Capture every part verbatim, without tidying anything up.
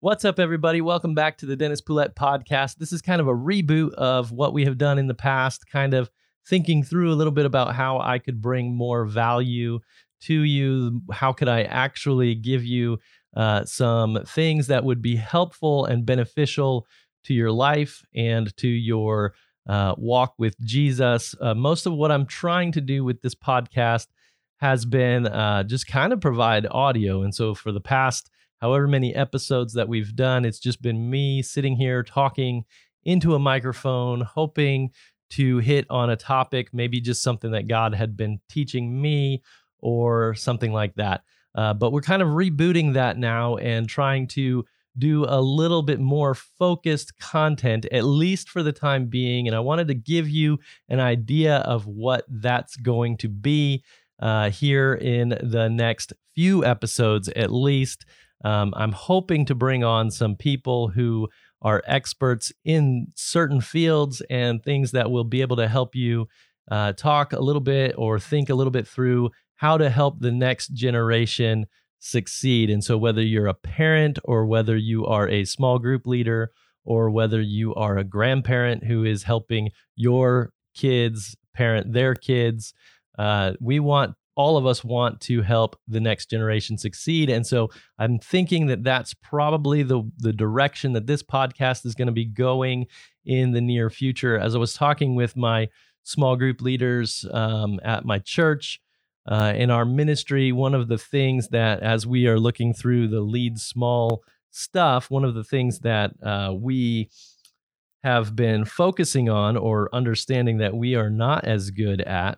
What's up, everybody? Welcome back to the Dennis Poulette Podcast. This is kind of a reboot of what we have done in the past, kind of thinking through a little bit about how I could bring more value to you. How could I actually give you uh, some things that would be helpful and beneficial to your life and to your uh, walk with Jesus? Uh, most of what I'm trying to do with this podcast has been uh, just kind of provide audio. And so for the past however many episodes that we've done, it's just been me sitting here talking into a microphone, hoping to hit on a topic, maybe just something that God had been teaching me or something like that. Uh, but we're kind of rebooting that now and trying to do a little bit more focused content, at least for the time being. And I wanted to give you an idea of what that's going to be uh, here in the next few episodes, at least. Um, I'm hoping to bring on some people who are experts in certain fields and things that will be able to help you uh, talk a little bit or think a little bit through how to help the next generation succeed. And so whether you're a parent or whether you are a small group leader or whether you are a grandparent who is helping your kids parent their kids, uh, we want all of us want to help the next generation succeed. And so I'm thinking that that's probably the, the direction that this podcast is going to be going in the near future. As I was talking with my small group leaders um, at my church, uh, in our ministry, one of the things that as we are looking through the Lead Small stuff, one of the things that uh, we have been focusing on or understanding that we are not as good at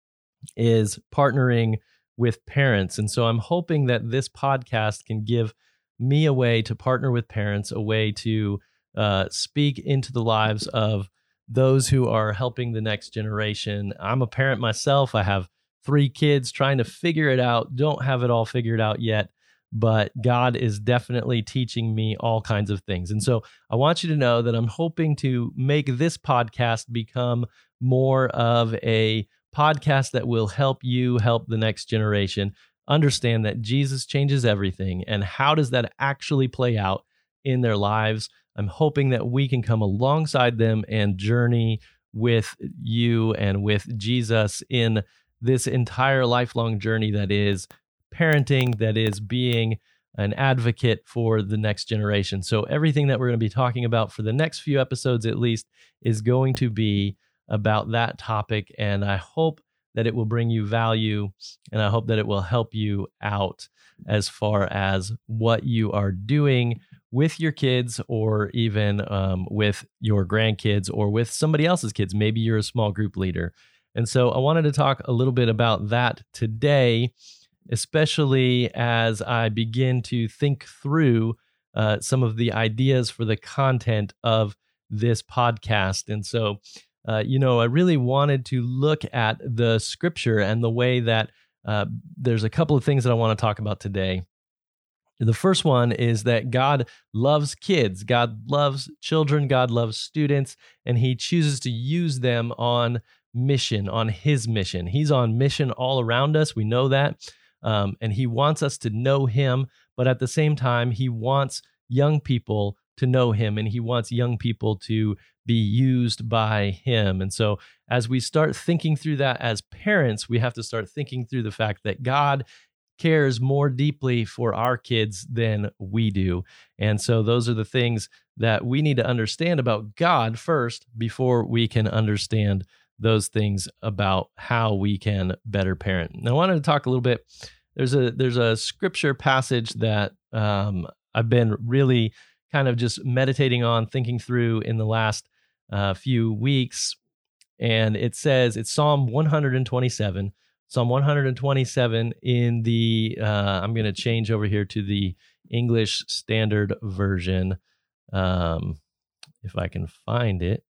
is partnering with parents. And so I'm hoping that this podcast can give me a way to partner with parents, a way to uh, speak into the lives of those who are helping the next generation. I'm a parent myself. I have three kids trying to figure it out, don't have it all figured out yet, but God is definitely teaching me all kinds of things. And so I want you to know that I'm hoping to make this podcast become more of a podcast that will help you help the next generation understand that Jesus changes everything. And how does that actually play out in their lives? I'm hoping that we can come alongside them and journey with you and with Jesus in this entire lifelong journey that is parenting, that is being an advocate for the next generation. So everything that we're going to be talking about for the next few episodes, at least, is going to be about that topic. And I hope that it will bring you value, and I hope that it will help you out as far as what you are doing with your kids, or even um, with your grandkids, or with somebody else's kids. Maybe you're a small group leader. And so I wanted to talk a little bit about that today, especially as I begin to think through uh, some of the ideas for the content of this podcast. And so Uh, you know, I really wanted to look at the scripture and the way that uh, there's a couple of things that I want to talk about today. The first one is that God loves kids. God loves children. God loves students, and he chooses to use them on mission, on his mission. He's on mission all around us. We know that. Um, and he wants us to know him, but at the same time, he wants young people to know him, and he wants young people to be used by him. And so as we start thinking through that as parents, we have to start thinking through the fact that God cares more deeply for our kids than we do. And so those are the things that we need to understand about God first before we can understand those things about how we can better parent. And I wanted to talk a little bit. There's a there's a scripture passage that um, I've been really kind of just meditating on, thinking through in the last uh, few weeks. And it says, it's Psalm one twenty-seven. Psalm one twenty-seven in the, uh, I'm going to change over here to the English Standard Version, um, if I can find it.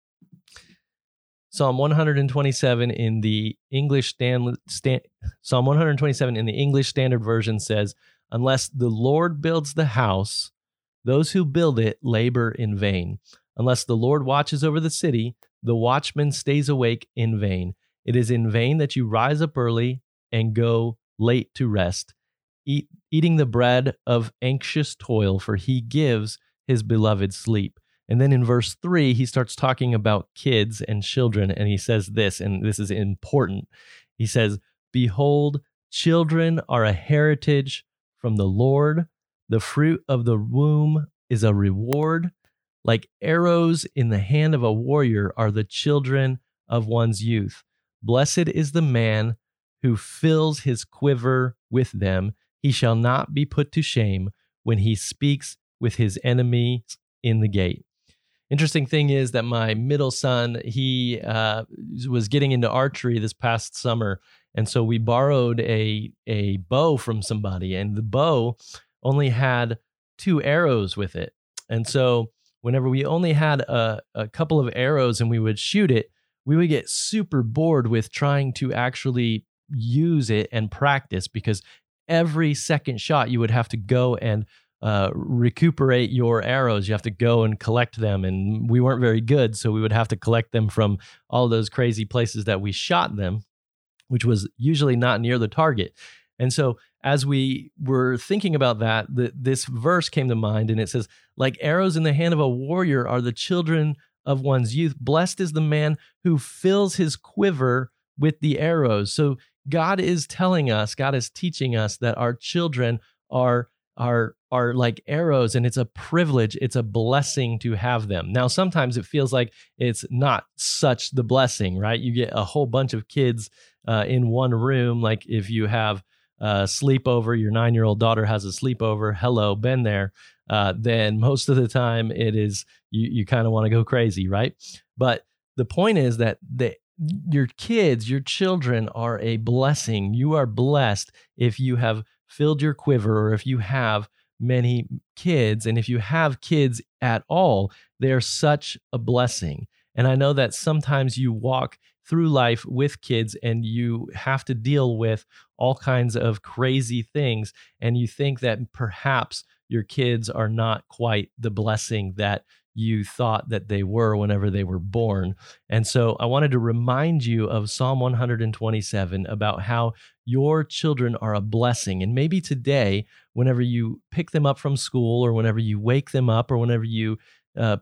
Psalm one twenty-seven in the English stand, stand, Psalm one twenty-seven in the English Standard Version says, "Unless the Lord builds the house, those who build it labor in vain. Unless the Lord watches over the city, the watchman stays awake in vain. It is in vain that you rise up early and go late to rest. eat, eating the bread of anxious toil, for he gives his beloved sleep. And then in verse three, he starts talking about kids and children, and he says this, and this is important. He says, behold, children are a heritage from the Lord. The fruit of the womb is a reward. Like arrows in the hand of a warrior are the children of one's youth. Blessed is the man who fills his quiver with them. He shall not be put to shame when he speaks with his enemies in the gate. Interesting thing is that my middle son, he uh, was getting into archery this past summer. And so we borrowed a, a bow from somebody, and the bow only had two arrows with it. And so whenever we only had a, a couple of arrows and we would shoot it, we would get super bored with trying to actually use it and practice, because every second shot you would have to go and uh, recuperate your arrows. You have to go and collect them. And we weren't very good, so we would have to collect them from all those crazy places that we shot them, which was usually not near the target. And so as we were thinking about that, the, this verse came to mind, and it says, like arrows in the hand of a warrior are the children of one's youth. Blessed is the man who fills his quiver with the arrows. So God is telling us, God is teaching us that our children are, are, are like arrows, and it's a privilege, it's a blessing to have them. Now, sometimes it feels like it's not such the blessing, right? You get a whole bunch of kids uh, in one room. Like if you have a sleepover, your nine-year-old daughter has a sleepover, hello, been there, uh, then most of the time it is, you, you kind of want to go crazy, right? But the point is that the your kids, your children are a blessing. You are blessed if you have filled your quiver, or if you have many kids. And if you have kids at all, they're such a blessing. And I know that sometimes you walk through life with kids and you have to deal with all kinds of crazy things, and you think that perhaps your kids are not quite the blessing that you thought that they were whenever they were born. And so I wanted to remind you of Psalm one twenty-seven about how your children are a blessing. And maybe today, whenever you pick them up from school, or whenever you wake them up, or whenever you uh,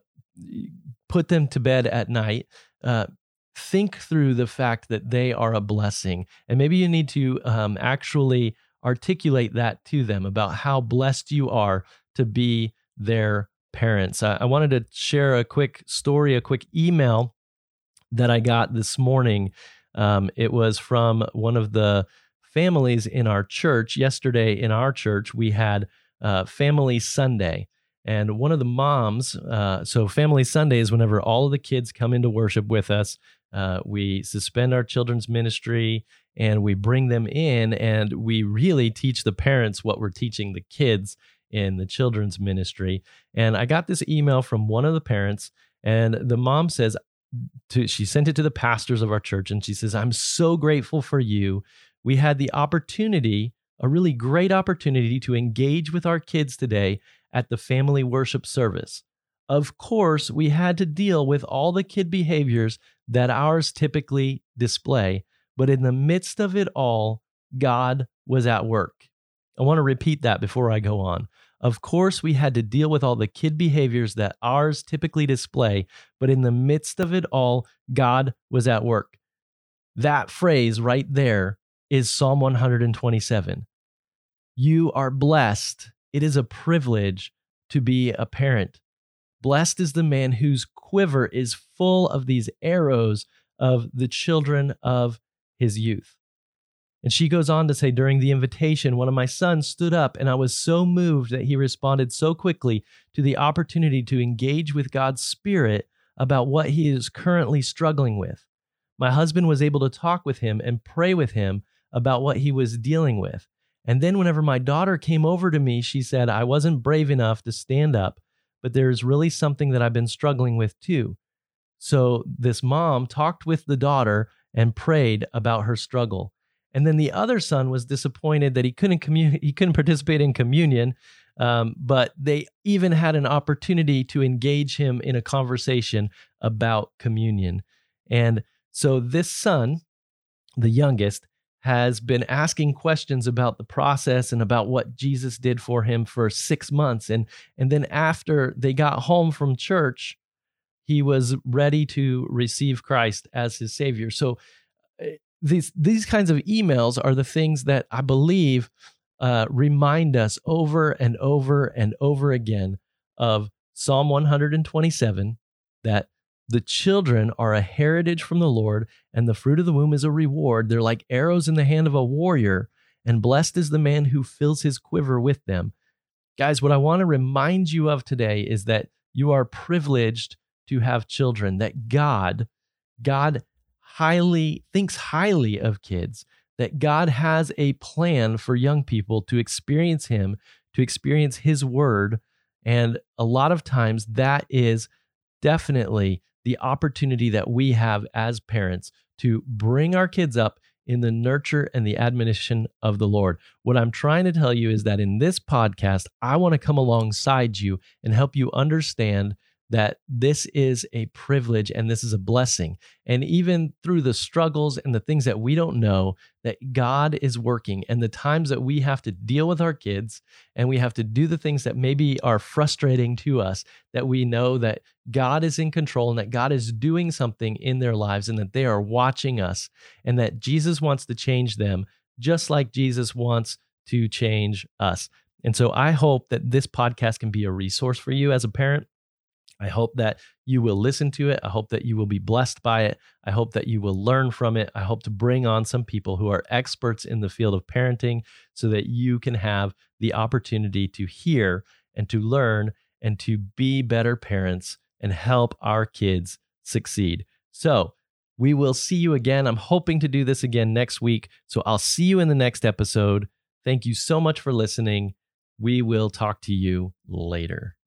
put them to bed at night, uh, think through the fact that they are a blessing. And maybe you need to um, actually articulate that to them about how blessed you are to be their parents. I, I wanted to share a quick story, a quick email that I got this morning. Um, it was from one of the families in our church. Yesterday in our church, we had uh, Family Sunday. And one of the moms, uh, so Family Sunday is whenever all of the kids come into worship with us. Uh, we suspend our children's ministry and we bring them in, and we really teach the parents what we're teaching the kids in the children's ministry. And I got this email from one of the parents, and the mom says, to, she sent it to the pastors of our church, and she says, I'm so grateful for you. We had the opportunity, a really great opportunity, to engage with our kids today at the family worship service. Of course, we had to deal with all the kid behaviors that ours typically display, but in the midst of it all, God was at work. I want to repeat that before I go on. Of course, we had to deal with all the kid behaviors that ours typically display, but in the midst of it all, God was at work. That phrase right there is Psalm one twenty-seven. You are blessed. It is a privilege to be a parent. Blessed is the man whose quiver is full of these arrows of the children of his youth. And she goes on to say, during the invitation, one of my sons stood up, and I was so moved that he responded so quickly to the opportunity to engage with God's Spirit about what he is currently struggling with. My husband was able to talk with him and pray with him about what he was dealing with. And then whenever my daughter came over to me, she said, I wasn't brave enough to stand up, but there's really something that I've been struggling with too. So this mom talked with the daughter and prayed about her struggle. And then the other son was disappointed that he couldn't commun- he couldn't participate in communion, um, but they even had an opportunity to engage him in a conversation about communion. And so this son, the youngest, has been asking questions about the process and about what Jesus did for him for six months. And, and then after they got home from church, he was ready to receive Christ as his Savior. So uh, these, these kinds of emails are the things that I believe uh, remind us over and over and over again of Psalm one twenty-seven, that the children are a heritage from the Lord, and the fruit of the womb is a reward. They're like arrows in the hand of a warrior, and blessed is the man who fills his quiver with them. Guys, what I want to remind you of today is that you are privileged to have children, that God, God highly thinks highly of kids, that God has a plan for young people to experience him, to experience his word. And a lot of times that is definitely the opportunity that we have as parents to bring our kids up in the nurture and the admonition of the Lord. What I'm trying to tell you is that in this podcast, I want to come alongside you and help you understand that this is a privilege and this is a blessing. And even through the struggles and the things that we don't know, that God is working, and the times that we have to deal with our kids and we have to do the things that maybe are frustrating to us, that we know that God is in control and that God is doing something in their lives and that they are watching us, and that Jesus wants to change them just like Jesus wants to change us. And so I hope that this podcast can be a resource for you as a parent. I hope that you will listen to it. I hope that you will be blessed by it. I hope that you will learn from it. I hope to bring on some people who are experts in the field of parenting so that you can have the opportunity to hear and to learn and to be better parents and help our kids succeed. So we will see you again. I'm hoping to do this again next week. So I'll see you in the next episode. Thank you so much for listening. We will talk to you later.